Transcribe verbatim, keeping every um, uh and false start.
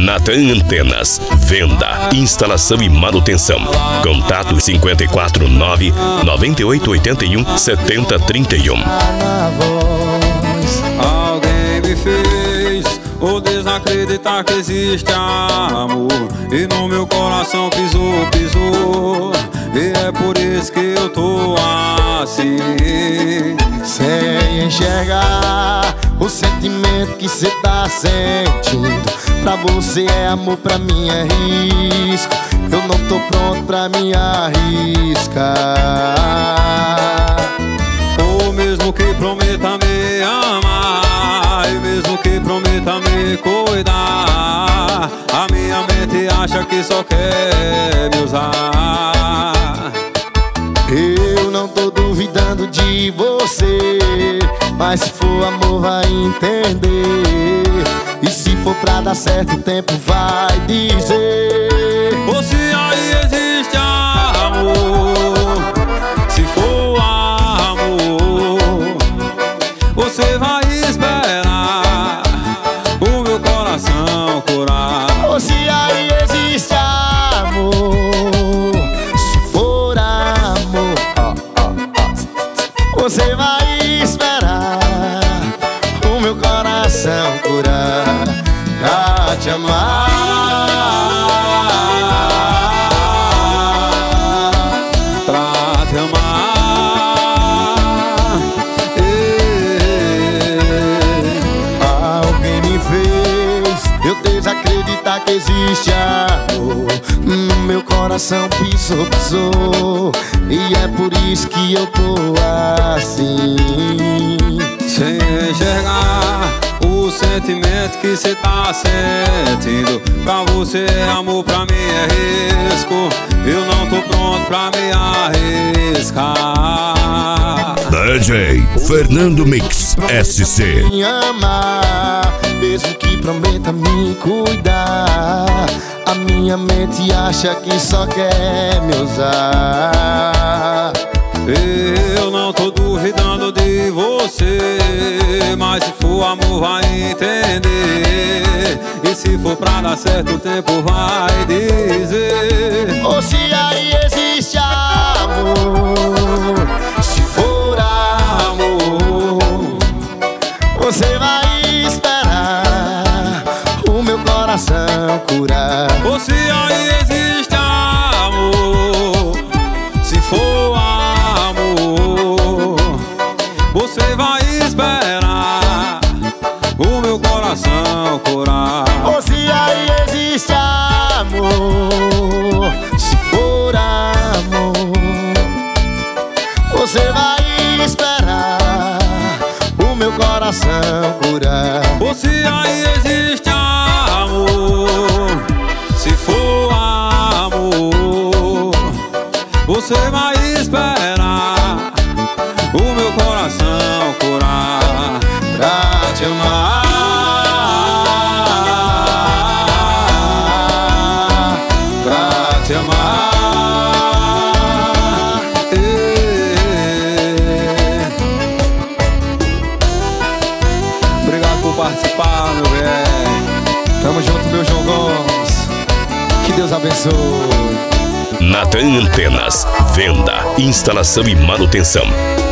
Natan Antenas, venda, instalação e manutenção. Contato cinquenta e quatro, nove, noventa e oito, oitenta e um, setenta, trinta e um. Alguém me fez ou desacreditar que existe amor, e no meu coração pisou, pisou, e é por isso que eu tô assim, sem enxergar o sentimento que cê tá sentindo. Pra você é amor, pra mim é risco. Eu não tô pronto pra me arriscar. Ou mesmo que prometa me amar, e mesmo que prometa me cuidar, a minha mente acha que só quer me usar. Eu não tô duvidando de você, mas se for amor vai entender. E se for pra dar certo o tempo vai dizer. Ou se aí existe amor, se for amor, você vai esperar o meu coração curar. Ou se aí existe amor, se for amor, você vai esperar o meu coração curar. Pra te amar, pra te amar. Alguém me fez eu desacreditar que existe amor. No meu coração pisou, pisou, e é por isso que eu tô assim, sem enxergar o sentimento que cê tá sentindo. Pra você é amor, pra mim é risco. Eu não tô pronto pra me arriscar. D J Fernando Mix S C. me amar, mesmo que prometa me cuidar, a minha mente acha que só quer me usar. Eu não tô duvidando de você, mas se for amor vai entender. E se for pra dar certo o tempo vai dizer. Ou se aí existe amor, se for amor, você vai esperar o meu coração curar. Ou se aí existe amor, se for amor, você vai esperar o meu coração curar. Ou se aí existe amor, se for amor, você vai esperar o meu coração curar. Ou se aí existe amor, se for amor, você vai esperar o meu coração curar. Pra te amar, pra te amar. Obrigado por participar, meu velho. Tamo junto, meu João Gomes. Que Deus abençoe. Natan Antenas, venda, instalação e manutenção.